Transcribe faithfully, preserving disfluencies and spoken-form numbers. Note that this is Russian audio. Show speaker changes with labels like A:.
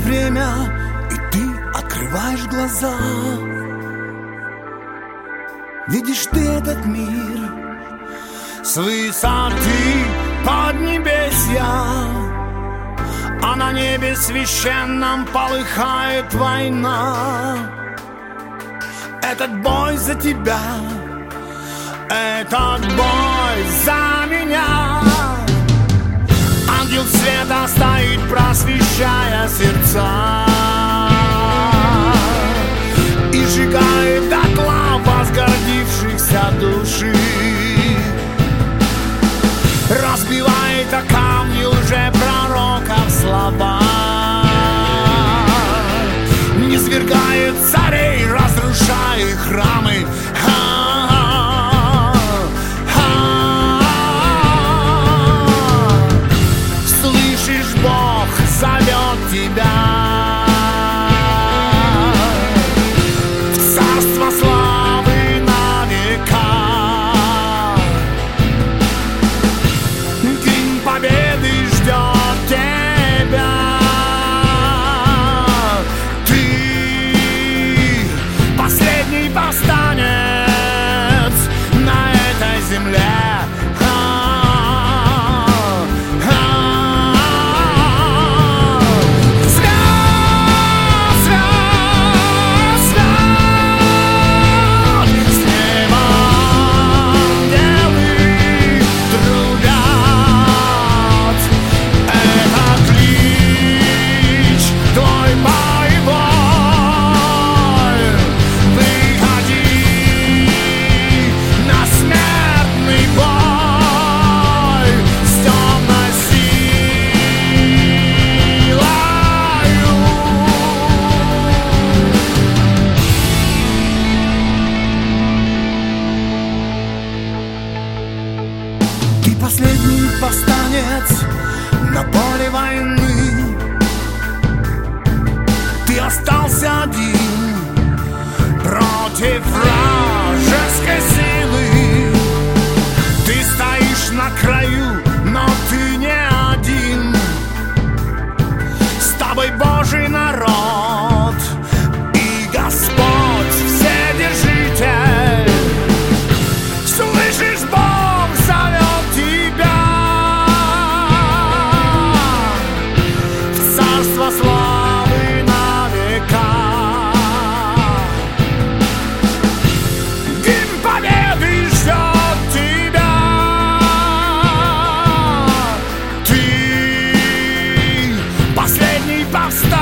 A: время, и ты открываешь глаза. Видишь ты этот мир с высоты поднебесья, а на небе священном полыхает война. Этот бой за тебя, этот бой за меня. Ангел света стоит, просвещая сердца, и сжигает дотла возгордившихся души, разбивает о камни лжепророков слова, низвергает царей, разрушая храмы. Слышишь, Бог зовет тебя в царство славы на века. День победы ждет тебя. Ты последний повстанец на этой земле. Последний повстанец на поле войны. Ты остался один против вражеской силы. Ты стоишь на краю, но ты не один. С тобой Божий народ и Господь Вседержитель. Слышишь, Бог зовет славы на века. Гимн победы ждет тебя. Ты последний повстанец